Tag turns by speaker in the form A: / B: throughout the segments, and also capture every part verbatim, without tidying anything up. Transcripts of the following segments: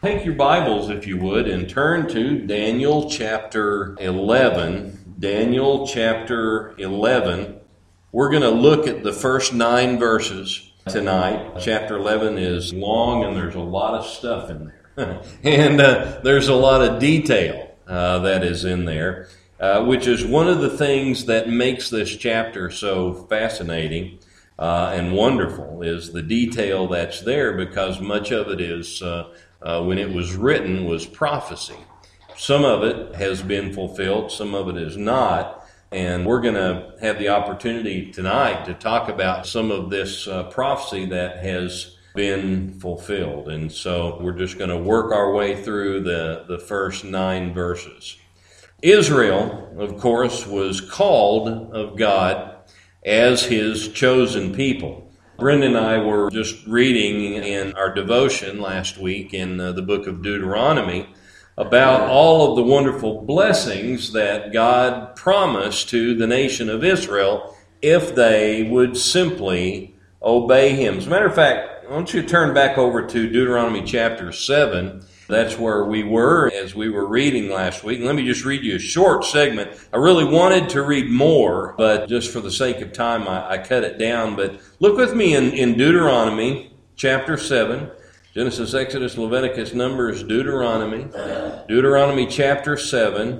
A: Take your Bibles, if you would, and turn to Daniel chapter eleven. Daniel chapter eleven. We're going to look at the first nine verses tonight. Chapter eleven is long, and there's a lot of stuff in there. and uh, there's a lot of detail uh, that is in there, uh, which is one of the things that makes this chapter so fascinating uh, and wonderful, is the detail that's there, because much of it is... Uh, Uh, when it was written, was prophecy. Some of it has been fulfilled, some of it is not, and we're going to have the opportunity tonight to talk about some of this uh, prophecy that has been fulfilled. And so we're just going to work our way through the, the first nine verses. Israel, of course, was called of God as His chosen people. Brenda and I were just reading in our devotion last week in uh, the book of Deuteronomy about all of the wonderful blessings that God promised to the nation of Israel if they would simply obey Him. As a matter of fact, I want you to turn back over to Deuteronomy chapter seven. That's where we were as we were reading last week. And let me just read you a short segment. I really wanted to read more, but just for the sake of time, I, I cut it down. But look with me in, in Deuteronomy chapter seven. Genesis, Exodus, Leviticus, Numbers, Deuteronomy. Deuteronomy chapter seven.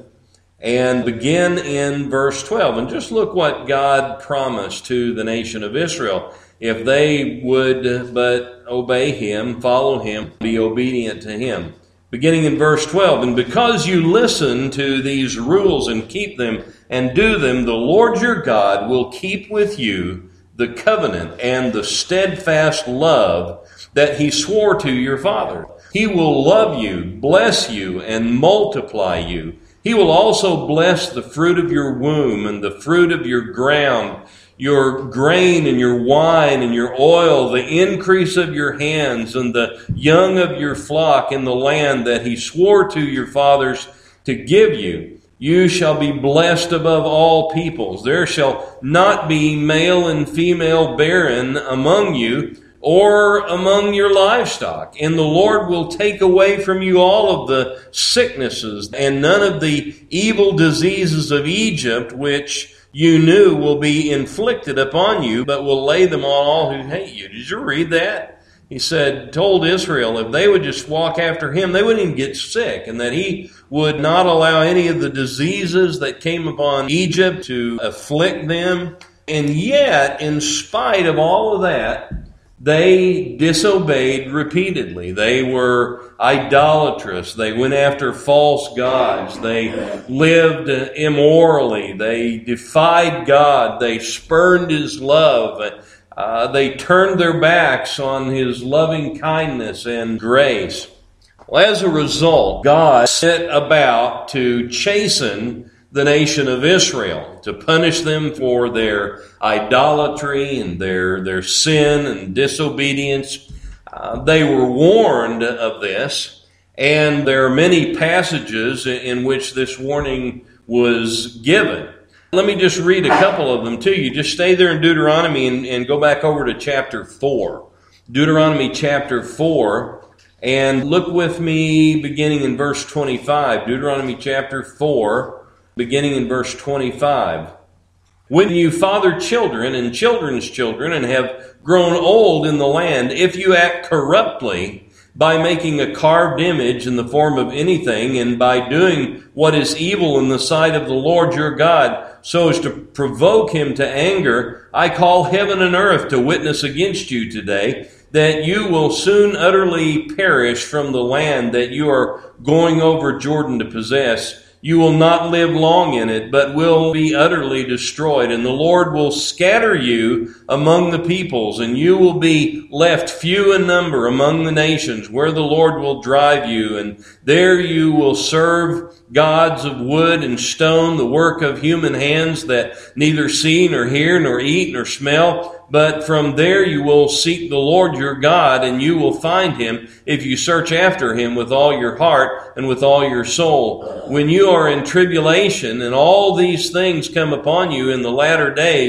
A: And begin in verse twelve. And just look what God promised to the nation of Israel. If they would but obey Him, follow Him, be obedient to Him. Beginning in verse twelve, and because you listen to these rules and keep them and do them, the Lord your God will keep with you the covenant and the steadfast love that He swore to your father. He will love you, bless you, and multiply you. He will also bless the fruit of your womb and the fruit of your ground, your grain and your wine and your oil, the increase of your hands and the young of your flock in the land that He swore to your fathers to give you. You shall be blessed above all peoples. There shall not be male and female barren among you or among your livestock. And the Lord will take away from you all of the sicknesses and none of the evil diseases of Egypt, which you knew will be inflicted upon you, but will lay them on all who hate you. Did you read that? He said, told Israel if they would just walk after Him, they wouldn't even get sick, and that He would not allow any of the diseases that came upon Egypt to afflict them. And yet, in spite of all of that, they disobeyed repeatedly. They were idolatrous. They went after false gods. They lived immorally. They defied God. They spurned His love. Uh, they turned their backs on His loving kindness and grace. Well, as a result, God set about to chasten the nation of Israel, to punish them for their idolatry and their, their sin and disobedience. Uh, they were warned of this, and there are many passages in which this warning was given. Let me just read a couple of them to you. Just stay there in Deuteronomy and, and go back over to chapter four. Deuteronomy chapter four, and look with me beginning in verse twenty-five. Deuteronomy chapter four. Beginning in verse twenty-five. When you father children and children's children and have grown old in the land, if you act corruptly by making a carved image in the form of anything and by doing what is evil in the sight of the Lord your God, so as to provoke Him to anger, I call heaven and earth to witness against you today, that you will soon utterly perish from the land that you are going over Jordan to possess. You will not live long in it, but will be utterly destroyed. And the Lord will scatter you among the peoples, and you will be left few in number among the nations, where the Lord will drive you. And there you will serve gods of wood and stone, the work of human hands that neither see nor hear nor eat nor smell. But from there you will seek the Lord your God, and you will find Him if you search after Him with all your heart and with all your soul. When you are in tribulation and all these things come upon you in the latter days,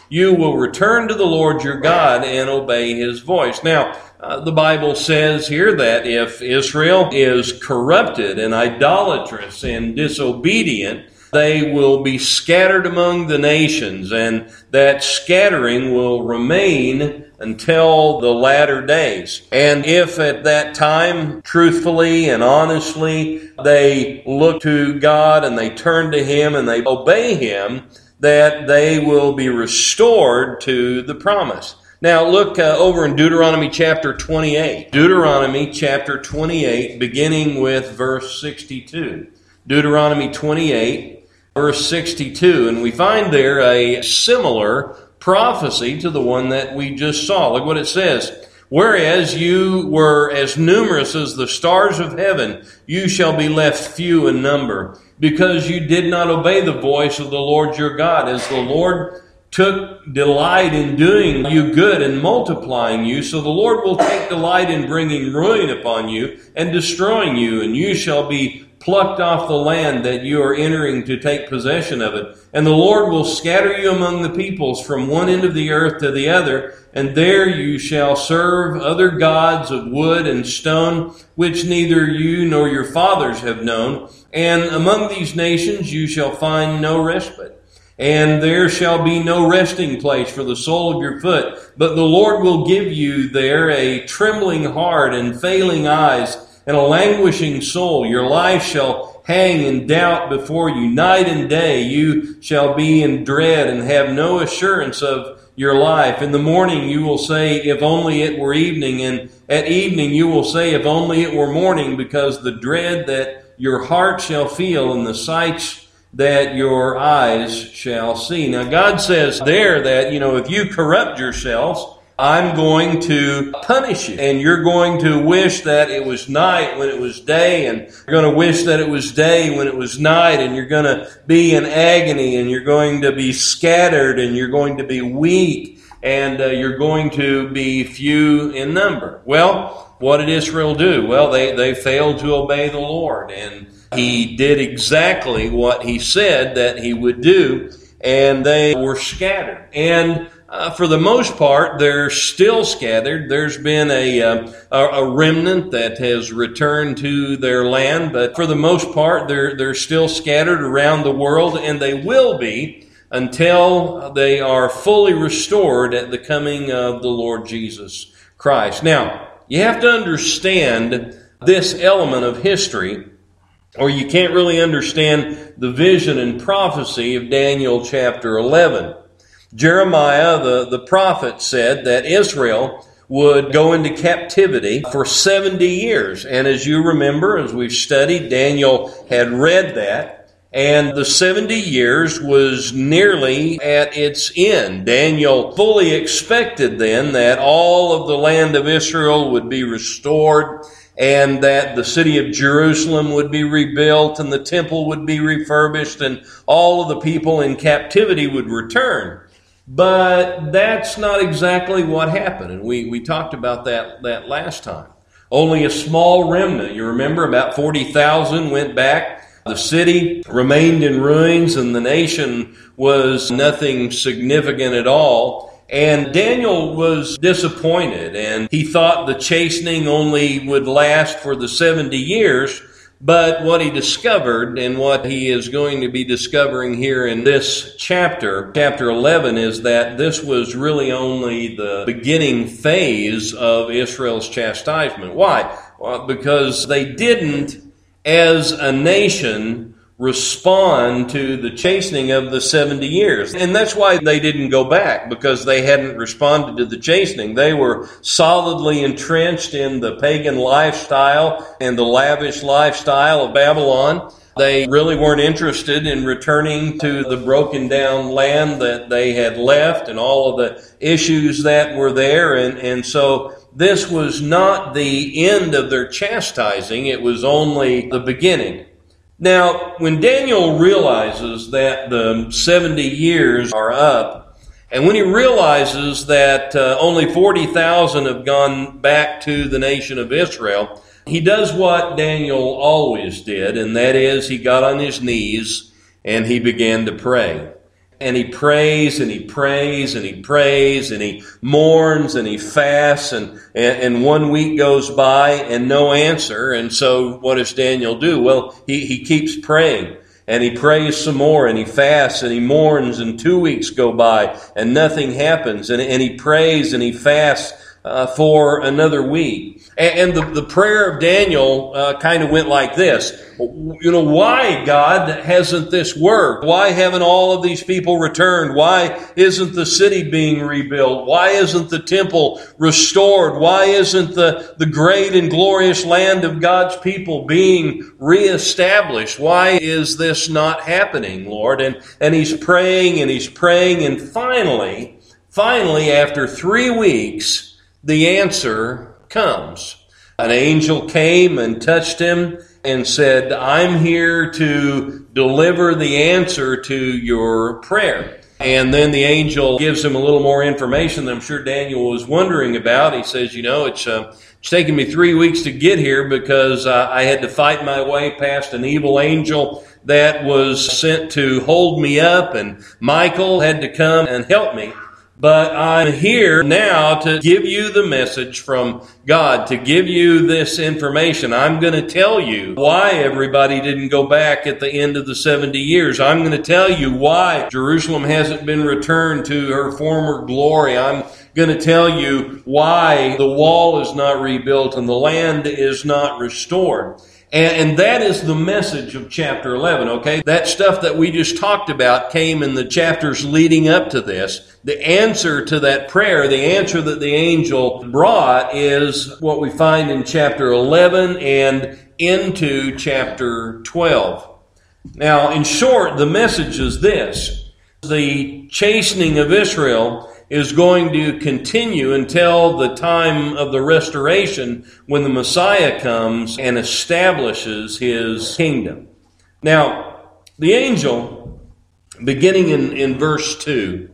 A: you will return to the Lord your God and obey his voice. Now, uh, the Bible says here that if Israel is corrupted and idolatrous and disobedient, they will be scattered among the nations, and that scattering will remain until the latter days. And if at that time, truthfully and honestly, they look to God and they turn to him and they obey him, that they will be restored to the promise. Now look uh, over in Deuteronomy chapter twenty-eight. Deuteronomy chapter twenty-eight, beginning with verse sixty-two. Deuteronomy twenty-eight, verse sixty-two. And we find there a similar prophecy to the one that we just saw. Look what it says. Whereas you were as numerous as the stars of heaven, you shall be left few in number, because you did not obey the voice of the Lord your God, as the Lord took delight in doing you good and multiplying you. So the Lord will take delight in bringing ruin upon you and destroying you, and you shall be plucked off the land that you are entering to take possession of it. And the Lord will scatter you among the peoples from one end of the earth to the other, and there you shall serve other gods of wood and stone, which neither you nor your fathers have known. And among these nations you shall find no respite. And there shall be no resting place for the sole of your foot. But the Lord will give you there a trembling heart and failing eyes and a languishing soul. Your life shall hang in doubt before you. Night and day you shall be in dread and have no assurance of your life. In the morning you will say, if only it were evening. And at evening you will say, if only it were morning, because the dread that your heart shall feel and the sights that your eyes shall see. Now God says there that, you know, if you corrupt yourselves, I'm going to punish you. And you're going to wish that it was night when it was day, and you're going to wish that it was day when it was night, and you're going to be in agony, and you're going to be scattered, and you're going to be weak, and uh, you're going to be few in number. Well, what did Israel do? Well, they, they failed to obey the Lord, and he did exactly what he said that he would do, and they were scattered. And uh, for the most part, they're still scattered. There's been a, uh, a remnant that has returned to their land, but for the most part, they're, they're still scattered around the world, and they will be until they are fully restored at the coming of the Lord Jesus Christ. Now, you have to understand this element of history, or you can't really understand the vision and prophecy of Daniel chapter eleven. Jeremiah, the, the prophet, said that Israel would go into captivity for seventy years. And as you remember, as we've studied, Daniel had read that, and the seventy years was nearly at its end. Daniel fully expected then that all of the land of Israel would be restored, and that the city of Jerusalem would be rebuilt, and the temple would be refurbished, and all of the people in captivity would return. But that's not exactly what happened, and we, we talked about that, that last time. Only a small remnant, you remember, about forty thousand went back. The city remained in ruins, and the nation was nothing significant at all. And Daniel was disappointed, and he thought the chastening only would last for the seventy years. But what he discovered, and what he is going to be discovering here in this chapter, chapter eleven, is that this was really only the beginning phase of Israel's chastisement. Why? Well, because they didn't, as a nation, respond to the chastening of the seventy years. And that's why they didn't go back, because they hadn't responded to the chastening. They were solidly entrenched in the pagan lifestyle and the lavish lifestyle of Babylon. They really weren't interested in returning to the broken down land that they had left and all of the issues that were there. And, and so this was not the end of their chastising. It was only the beginning. Now, when Daniel realizes that the seventy years are up, and when he realizes that uh, only forty thousand have gone back to the nation of Israel, he does what Daniel always did, and that is he got on his knees and he began to pray. And he prays and he prays and he prays and he mourns and he fasts, and, and, and one week goes by and no answer. And so what does Daniel do? Well, he, he keeps praying. And he prays some more, and he fasts, and he mourns, and two weeks go by, and nothing happens. And, and he prays, and he fasts uh, for another week. And, and the, the prayer of Daniel uh, kind of went like this. You know, why, God, hasn't this worked? Why haven't all of these people returned? Why isn't the city being rebuilt? Why isn't the temple restored? Why isn't the, the great and glorious land of God's people being reestablished? Why is this not happening, Lord? And, and he's praying and he's praying, and finally, finally, after three weeks, the answer comes. An angel came and touched him and said, I'm here to deliver the answer to your prayer. And then the angel gives him a little more information that I'm sure Daniel was wondering about. He says, you know, it's, uh, it's taken me three weeks to get here because uh, I had to fight my way past an evil angel that was sent to hold me up, and Michael had to come and help me. But I'm here now to give you the message from God, to give you this information. I'm going to tell you why everybody didn't go back at the end of the seventy years. I'm going to tell you why Jerusalem hasn't been returned to her former glory. I'm going to tell you why the wall is not rebuilt and the land is not restored. And, and that is the message of chapter eleven, okay? That stuff that we just talked about came in the chapters leading up to this. The answer to that prayer, the answer that the angel brought, is what we find in chapter eleven and into chapter twelve. Now, in short, the message is this. The chastening of Israel is going to continue until the time of the restoration, when the Messiah comes and establishes his kingdom. Now, the angel, beginning in, in verse two,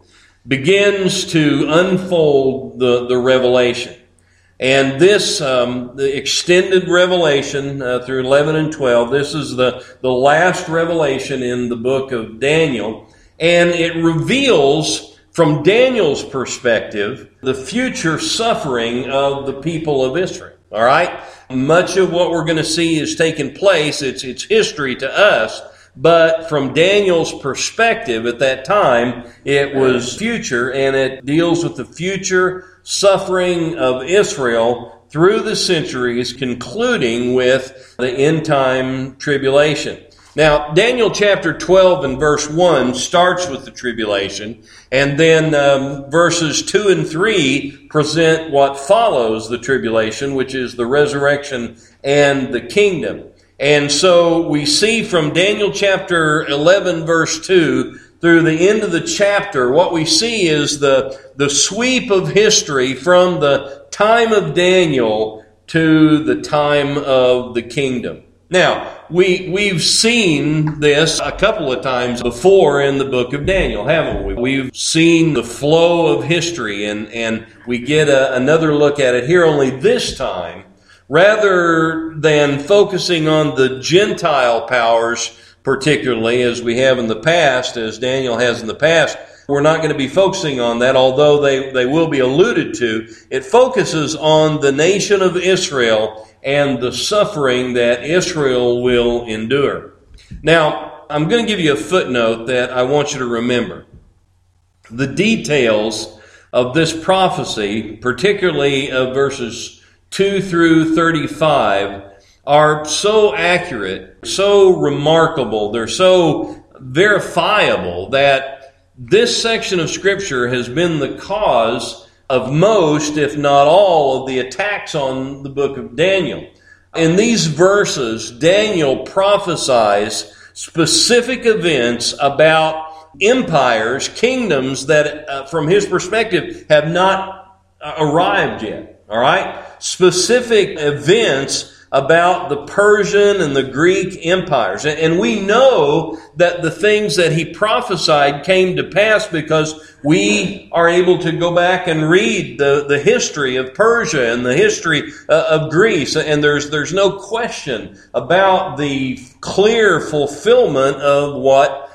A: begins to unfold the, the revelation. And this, um, the extended revelation uh, through eleven and twelve, this is the, the last revelation in the book of Daniel. And it reveals, from Daniel's perspective, the future suffering of the people of Israel. All right? Much of what we're going to see is taking place. It's, it's history to us. But from Daniel's perspective at that time, it was future, and it deals with the future suffering of Israel through the centuries, concluding with the end-time tribulation. Now, Daniel chapter twelve and verse one starts with the tribulation, and then um, verses two and three present what follows the tribulation, which is the resurrection and the kingdom. And so we see from Daniel chapter eleven verse two through the end of the chapter, what we see is the, the sweep of history from the time of Daniel to the time of the kingdom. Now, we, we've seen this a couple of times before in the book of Daniel, haven't we? We've seen the flow of history, and, and we get a, another look at it here, only this time, rather than focusing on the Gentile powers, particularly as we have in the past, as Daniel has in the past. We're not going to be focusing on that, although they, they will be alluded to. It focuses on the nation of Israel and the suffering that Israel will endure. Now, I'm going to give you a footnote that I want you to remember. The details of this prophecy, particularly of verses two through thirty-five, are so accurate, so remarkable, they're so verifiable that this section of Scripture has been the cause of most, if not all, of the attacks on the book of Daniel. In these verses, Daniel prophesies specific events about empires, kingdoms that, uh, from his perspective, have not uh, arrived yet. All right? Specific events about the Persian and the Greek empires. And we know that the things that he prophesied came to pass because we are able to go back and read the, the history of Persia and the history uh, of Greece. And there's, there's no question about the clear fulfillment of what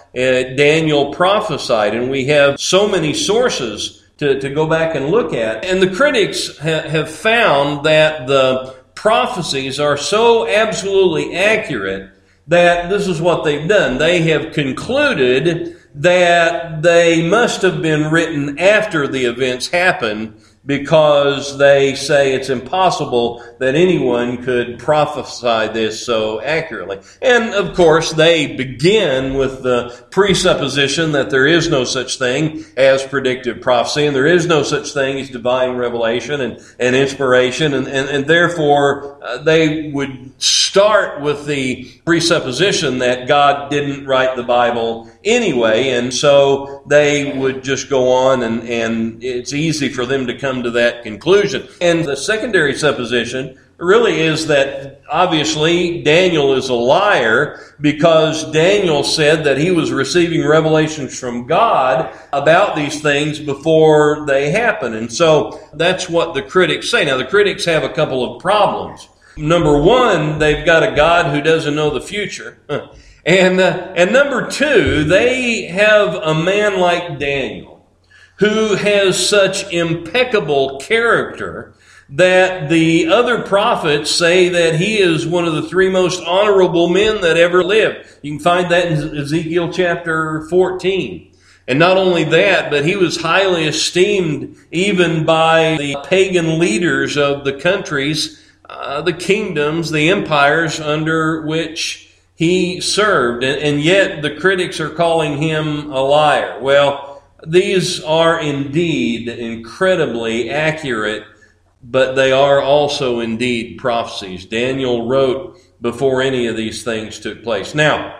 A: Daniel prophesied, and we have so many sources to, to go back and look at. And the critics ha- have found that the prophecies are so absolutely accurate that this is what they've done. They have concluded that they must have been written after the events happened, because they say it's impossible that anyone could prophesy this so accurately. And of course, they begin with the presupposition that there is no such thing as predictive prophecy, and there is no such thing as divine revelation and, and inspiration, and, and, and therefore uh, they would start with the presupposition that God didn't write the Bible anyway, and so they would just go on, and, and it's easy for them to come to that conclusion. And the secondary supposition really is that obviously Daniel is a liar, because Daniel said that he was receiving revelations from God about these things before they happen. And so that's what the critics say. Now, the critics have a couple of problems. Number one, they've got a God who doesn't know the future. And, uh, and number two, they have a man like Daniel who has such impeccable character that the other prophets say that he is one of the three most honorable men that ever lived. You can find that in Ezekiel chapter fourteen. And not only that, but he was highly esteemed even by the pagan leaders of the countries, uh, the kingdoms, the empires under which he served. And, and yet the critics are calling him a liar. Well, these are indeed incredibly accurate, but they are also indeed prophecies. Daniel wrote before any of these things took place. Now,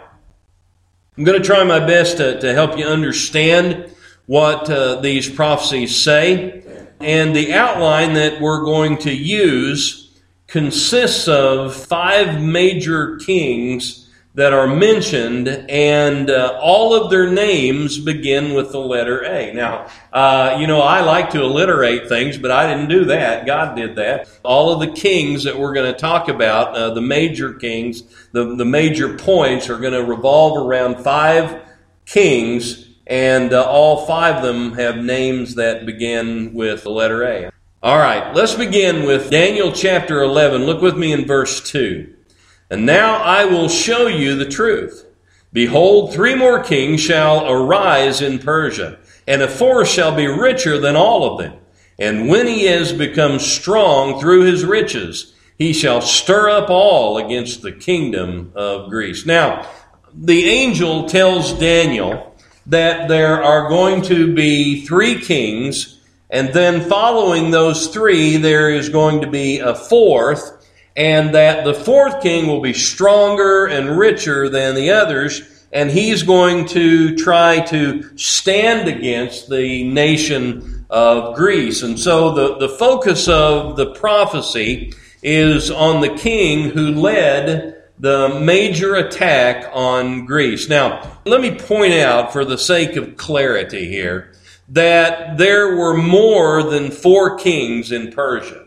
A: I'm going to try my best to, to help you understand what uh, these prophecies say. And the outline that we're going to use consists of five major kings that are mentioned, and uh, all of their names begin with the letter A. Now, uh, you know, I like to alliterate things, but I didn't do that. God did that. All of the kings that we're going to talk about, uh, the major kings, the, the major points are going to revolve around five kings, and uh, all five of them have names that begin with the letter A. All right, let's begin with Daniel chapter eleven. Look with me in verse two. And now I will show you the truth. Behold, three more kings shall arise in Persia, and a fourth shall be richer than all of them. And when he has become strong through his riches, he shall stir up all against the kingdom of Greece. Now, the angel tells Daniel that there are going to be three kings, and then following those three, there is going to be a fourth, and that the fourth king will be stronger and richer than the others, and he's going to try to stand against the nation of Greece. And so the, the focus of the prophecy is on the king who led the major attack on Greece. Now, let me point out, for the sake of clarity here, that there were more than four kings in Persia.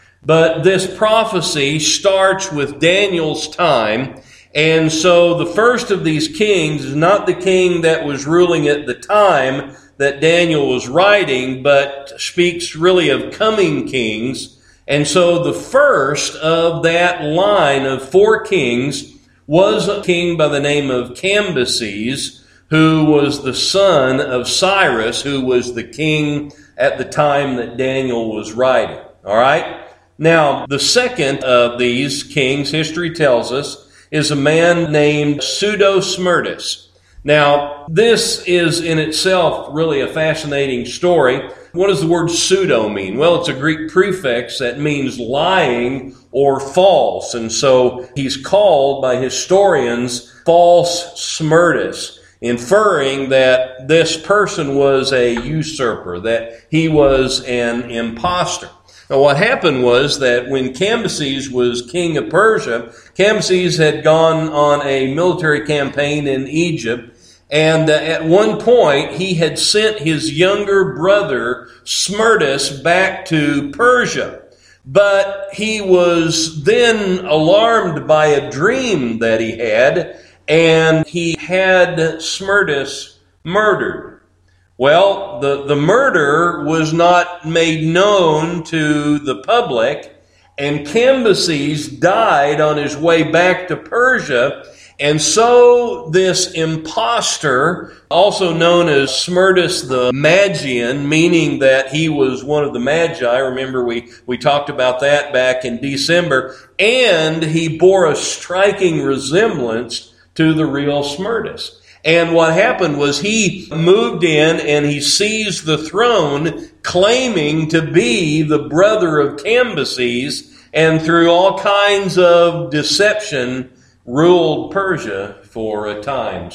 A: But this prophecy starts with Daniel's time, and so the first of these kings is not the king that was ruling at the time that Daniel was writing, but speaks really of coming kings. And so the first of that line of four kings was a king by the name of Cambyses, who was the son of Cyrus, who was the king at the time that Daniel was writing. All right? Now, the second of these kings, history tells us, is a man named Pseudo-Smyrtus. Now, this is in itself really a fascinating story. What does the word pseudo mean? Well, it's a Greek prefix that means lying or false. And so he's called by historians false Smyrtus, inferring that this person was a usurper, that he was an imposter. Now, what happened was that when Cambyses was king of Persia, Cambyses had gone on a military campaign in Egypt, and uh, at one point he had sent his younger brother Smyrtus back to Persia. But he was then alarmed by a dream that he had, and he had Smerdis murdered. Well, the, the murder was not made known to the public, and Cambyses died on his way back to Persia. And so this impostor, also known as Smerdis the Magian, meaning that he was one of the Magi, remember we, we talked about that back in December, and he bore a striking resemblance to the real Smerdis. And what happened was he moved in and he seized the throne, claiming to be the brother of Cambyses, and through all kinds of deception ruled Persia for a time.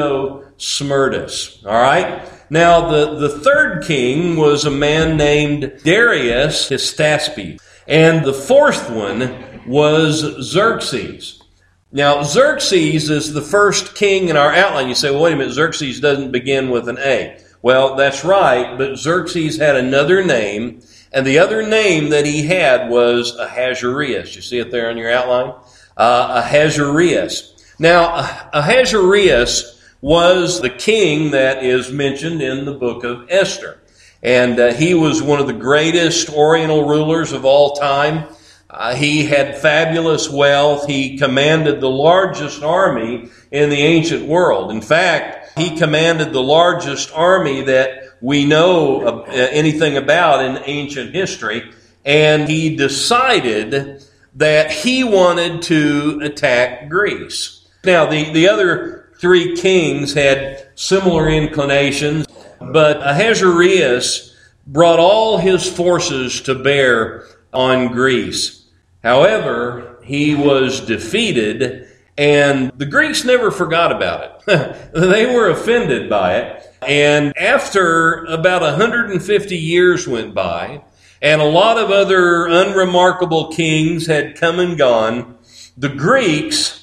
A: Pseudo-Smerdis. All right? Now, the, the third king was a man named Darius Hystaspes. And the fourth one was Xerxes. Now, Xerxes is the first king in our outline. You say, well, wait a minute, Xerxes doesn't begin with an A. Well, that's right, but Xerxes had another name, and the other name that he had was Ahasuerus. You see it there on your outline? Uh, Ahasuerus. Now, Ahasuerus was the king that is mentioned in the book of Esther. And uh, he was one of the greatest Oriental rulers of all time. Uh, he had fabulous wealth. He commanded the largest army in the ancient world. In fact, he commanded the largest army that we know uh, anything about in ancient history. And he decided that he wanted to attack Greece. Now, the, the other three kings had similar inclinations, but Ahasuerus brought all his forces to bear on Greece. However, he was defeated, and the Greeks never forgot about it. They were offended by it, and after about one hundred fifty years went by, and a lot of other unremarkable kings had come and gone, the Greeks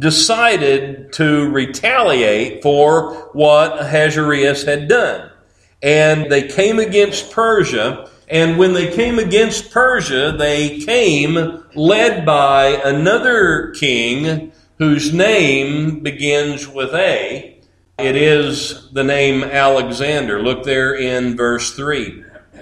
A: decided to retaliate for what Ahasuerus had done. And they came against Persia, and when they came against Persia, they came led by another king whose name begins with A. It is the name Alexander. Look there in verse three.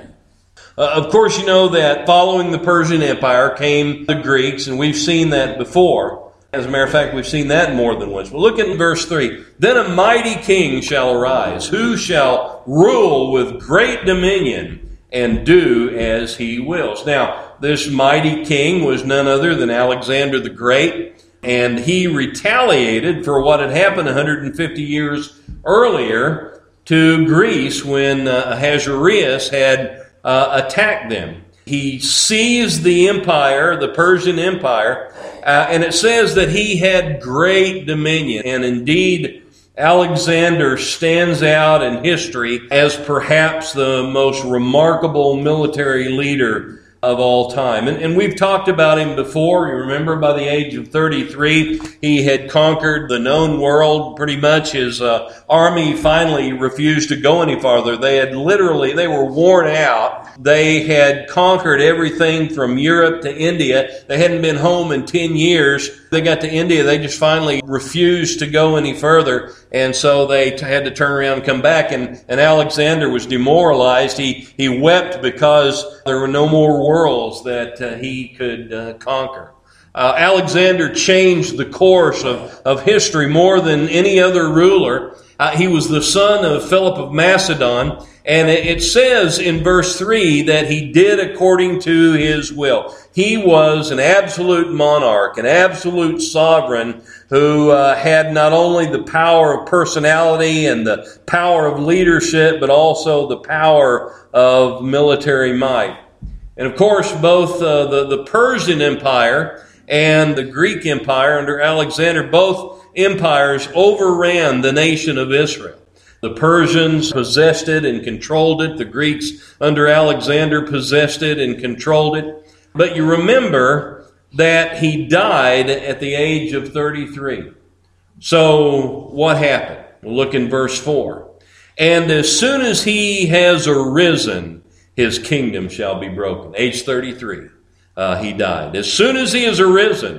A: Uh, of course, you know that following the Persian Empire came the Greeks, and we've seen that before. As a matter of fact, we've seen that more than once. But look at verse three. Then a mighty king shall arise, who shall rule with great dominion and do as he wills. Now, this mighty king was none other than Alexander the Great, and he retaliated for what had happened one hundred fifty years earlier to Greece when uh, Ahasuerus had Uh, attacked them. He seized the empire, the Persian Empire, uh, and it says that he had great dominion. And indeed, Alexander stands out in history as perhaps the most remarkable military leader of all time. And, and we've talked about him before. You remember, by the age of thirty-three, he had conquered the known world. Pretty much his uh, army finally refused to go any farther. They had literally, they were worn out. They had conquered everything from Europe to India. They hadn't been home in ten years. They got to India. They just finally refused to go any further. And so they t- had to turn around and come back. And, and Alexander was demoralized. He, he wept because there were no more worlds that uh, he could uh, conquer. Uh, Alexander changed the course of, of history more than any other ruler. Uh, he was the son of Philip of Macedon, and it says in verse three that he did according to his will. He was an absolute monarch, an absolute sovereign who uh, had not only the power of personality and the power of leadership, but also the power of military might. And of course, both uh, the, the Persian Empire and the Greek Empire under Alexander, both empires overran the nation of Israel. The Persians possessed it and controlled it. The Greeks under Alexander possessed it and controlled it. But you remember that he died at the age of thirty-three. So what happened? We'll look in verse four. And as soon as he has arisen, his kingdom shall be broken. Age thirty-three, uh, he died. As soon as he has arisen,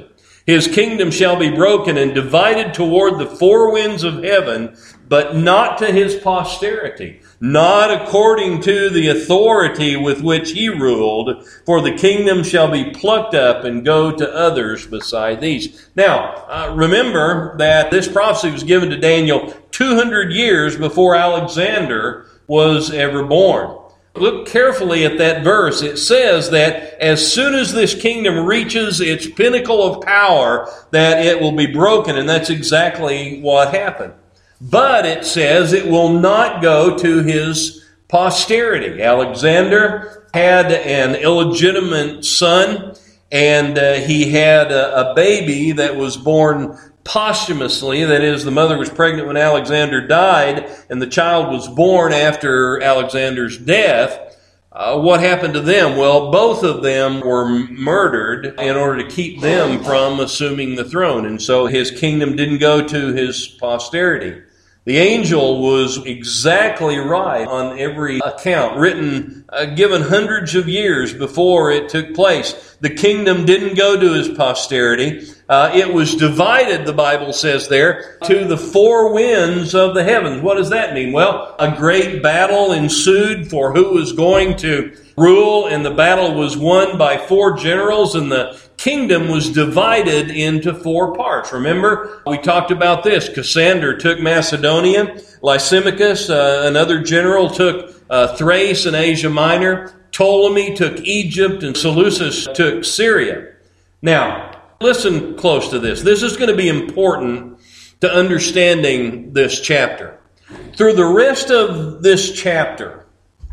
A: His kingdom shall be broken and divided toward the four winds of heaven, but not to his posterity, not according to the authority with which he ruled, for the kingdom shall be plucked up and go to others beside these. Now, uh, remember that this prophecy was given to Daniel two hundred years before Alexander was ever born. Look carefully at that verse. It says that as soon as this kingdom reaches its pinnacle of power, that it will be broken, and that's exactly what happened. But it says it will not go to his posterity. Alexander had an illegitimate son, and uh, he had a, a baby that was born posthumously. That is, the mother was pregnant when Alexander died, and the child was born after Alexander's death. Uh, what happened to them? Well, both of them were murdered in order to keep them from assuming the throne. And so his kingdom didn't go to his posterity. The angel was exactly right on every account, written, uh, given hundreds of years before it took place. The kingdom didn't go to his posterity. Uh, it was divided, the Bible says there, to the four winds of the heavens. What does that mean? Well, a great battle ensued for who was going to rule, and the battle was won by four generals, and the kingdom was divided into four parts. Remember, we talked about this. Cassander took Macedonia. Lysimachus, uh, another general, took uh, Thrace and Asia Minor. Ptolemy took Egypt, and Seleucus took Syria. Now, listen close to this. This is going to be important to understanding this chapter. Through the rest of this chapter,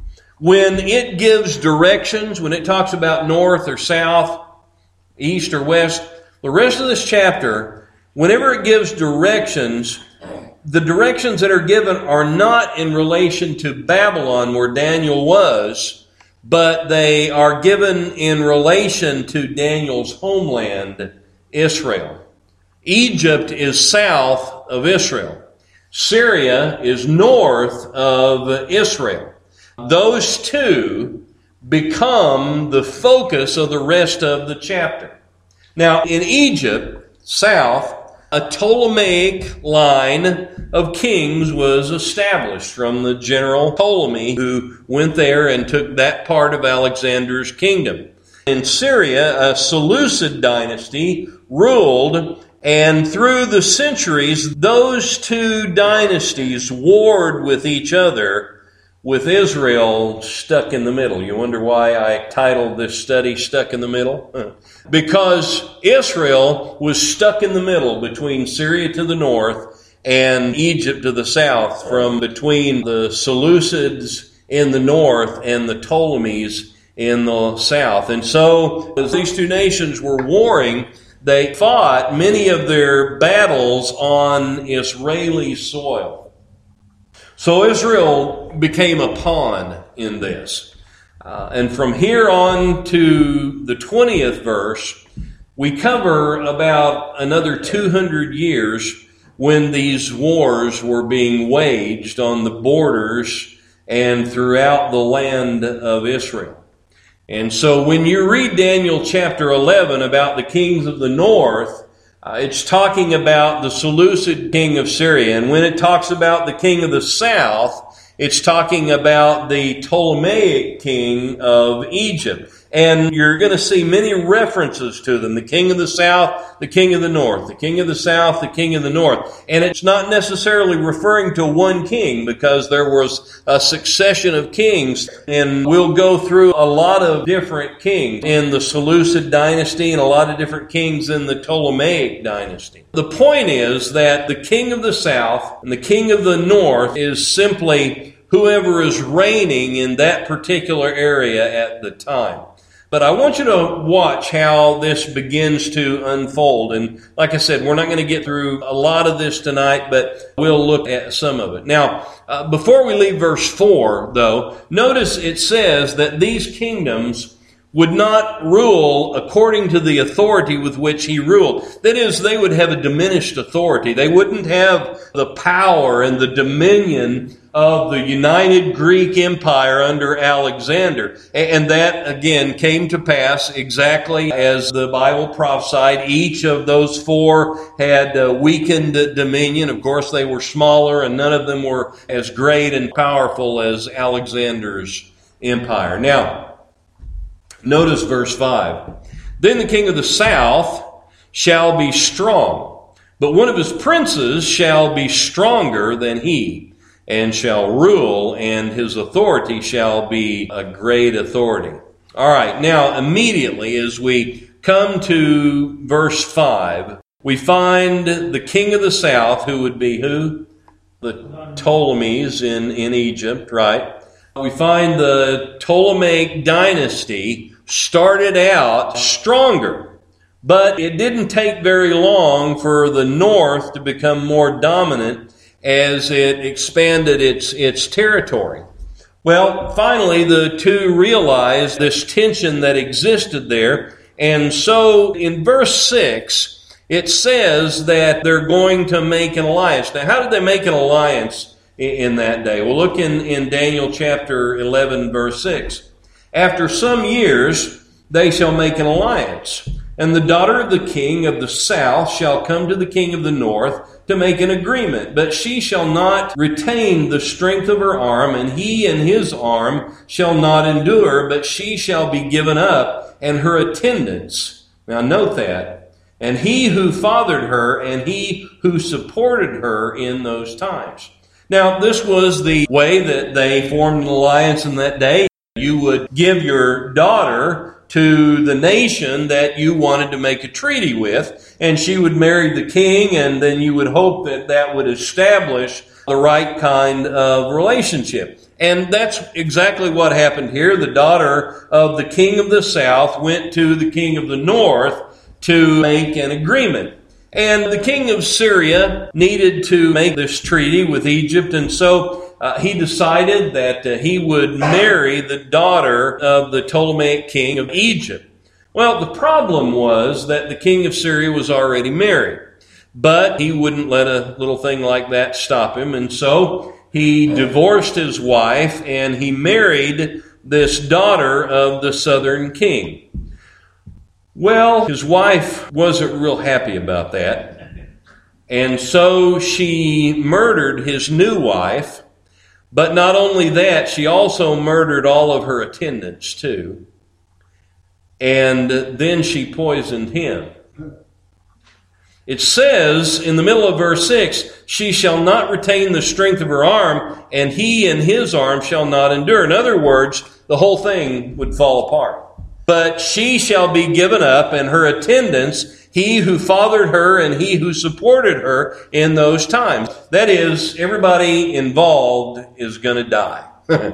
A: when it gives directions, when it talks about north or south, east or west, the rest of this chapter, whenever it gives directions, the directions that are given are not in relation to Babylon, where Daniel was, but they are given in relation to Daniel's homeland, Israel. Egypt is south of Israel. Syria is north of Israel. Those two become the focus of the rest of the chapter. Now, in Egypt, south, a Ptolemaic line of kings was established from the general Ptolemy, who went there and took that part of Alexander's kingdom. In Syria, a Seleucid dynasty ruled, and through the centuries, those two dynasties warred with each other, with Israel stuck in the middle. You wonder why I titled this study Stuck in the Middle? Because Israel was stuck in the middle between Syria to the north and Egypt to the south, from between the Seleucids in the north and the Ptolemies in the south. And so, as these two nations were warring, they fought many of their battles on Israeli soil. So Israel became a pawn in this. Uh, and from here on to the twentieth verse, we cover about another two hundred years when these wars were being waged on the borders and throughout the land of Israel. And so when you read Daniel chapter eleven about the kings of the north, Uh, it's talking about the Seleucid king of Syria. And when it talks about the king of the south, it's talking about the Ptolemaic king of Egypt. And you're going to see many references to them. The king of the south, the king of the north. The king of the south, the king of the north. And it's not necessarily referring to one king, because there was a succession of kings. And we'll go through a lot of different kings in the Seleucid dynasty and a lot of different kings in the Ptolemaic dynasty. The point is that the king of the south and the king of the north is simply whoever is reigning in that particular area at the time. But I want you to watch how this begins to unfold. And like I said, we're not going to get through a lot of this tonight, but we'll look at some of it. Now, uh, before we leave verse four, though, notice it says that these kingdoms would not rule according to the authority with which he ruled. That is, they would have a diminished authority. They wouldn't have the power and the dominion of the united Greek Empire under Alexander. And that, again, came to pass exactly as the Bible prophesied. Each of those four had uh, weakened dominion. Of course, they were smaller, and none of them were as great and powerful as Alexander's empire. Now, notice verse five. Then the king of the south shall be strong, but one of his princes shall be stronger than he, and shall rule, and his authority shall be a great authority. All right, now immediately as we come to verse five, we find the king of the south, who would be who? The Ptolemies in, in Egypt, right? We find the Ptolemaic dynasty started out stronger, but it didn't take very long for the north to become more dominant as it expanded its, its territory. Well, finally, the two realized this tension that existed there. And so in verse six, it says that they're going to make an alliance. Now, how did they make an alliance in that day? Well, look in, in Daniel chapter eleven, verse six. After some years, they shall make an alliance. And the daughter of the king of the south shall come to the king of the north to make an agreement. But she shall not retain the strength of her arm, and he and his arm shall not endure, but she shall be given up, and her attendants. Now note that. And he who fathered her, and he who supported her in those times. Now, this was the way that they formed an alliance in that day. You would give your daughter to the nation that you wanted to make a treaty with, and she would marry the king, and then you would hope that that would establish the right kind of relationship. And that's exactly what happened here. The daughter of the king of the south went to the king of the north to make an agreement. And the king of Syria needed to make this treaty with Egypt, and so Uh, he decided that uh, he would marry the daughter of the Ptolemaic king of Egypt. Well, the problem was that the king of Syria was already married, but he wouldn't let a little thing like that stop him, and so he divorced his wife and he married this daughter of the southern king. Well, his wife wasn't real happy about that, and so she murdered his new wife. But not only that, she also murdered all of her attendants too. And then she poisoned him. It says in the middle of verse six, she shall not retain the strength of her arm, and he and his arm shall not endure. In other words, the whole thing would fall apart. But she shall be given up, and her attendants, he who fathered her and he who supported her in those times. That is, everybody involved is going to die.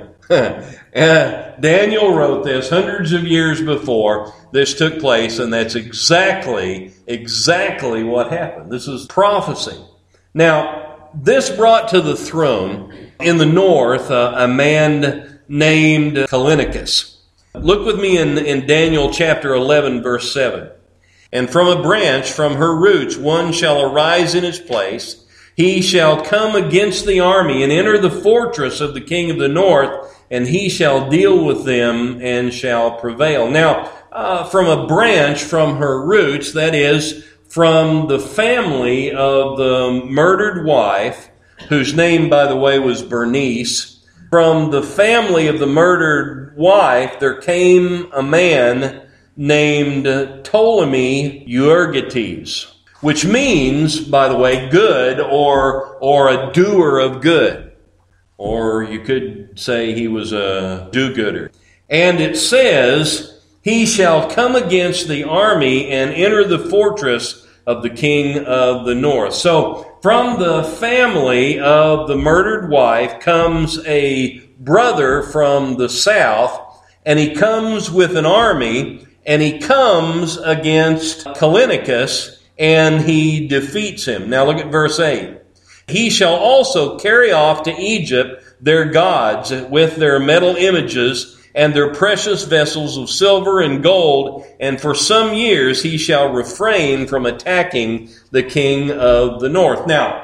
A: Daniel wrote this hundreds of years before this took place, and that's exactly, exactly what happened. This is prophecy. Now, this brought to the throne in the north uh, a man named Callinicus. Look with me in, in Daniel chapter eleven, verse seven. And from a branch, from her roots, one shall arise in his place. He shall come against the army and enter the fortress of the king of the north, and he shall deal with them and shall prevail. Now, uh, from a branch, from her roots, that is, from the family of the murdered wife, whose name, by the way, was Bernice, from the family of the murdered wife, there came a man named Ptolemy Euergetes, which means, by the way, good or or a doer of good. Or you could say he was a do-gooder. And it says, he shall come against the army and enter the fortress of the king of the north. So from the family of the murdered wife comes a brother from the south, and he comes with an army. And he comes against Callinicus, and he defeats him. Now look at verse eight. He shall also carry off to Egypt their gods with their metal images and their precious vessels of silver and gold, and for some years he shall refrain from attacking the king of the north. Now,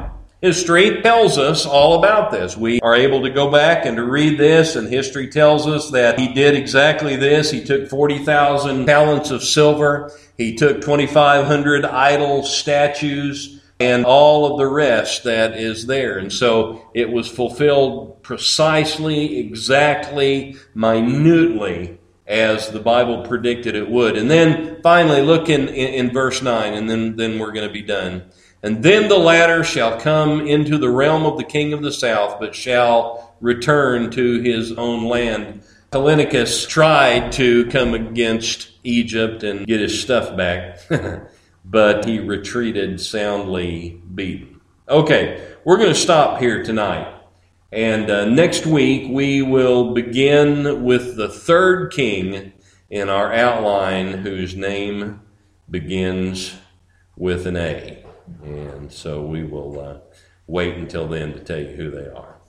A: History tells us all about this. We are able to go back and to read this, and history tells us that he did exactly this. He took forty thousand talents of silver. He took twenty-five hundred idol statues and all of the rest that is there. And so it was fulfilled precisely, exactly, minutely, as the Bible predicted it would. And then finally, look in, in, in verse nine, and then, then we're going to be done. And then the latter shall come into the realm of the king of the south, but shall return to his own land. Callinicus tried to come against Egypt and get his stuff back, but he retreated soundly beaten. Okay, we're going to stop here tonight. And uh, next week we will begin with the third king in our outline, whose name begins with an A. And so we will uh, wait until then to tell you who they are.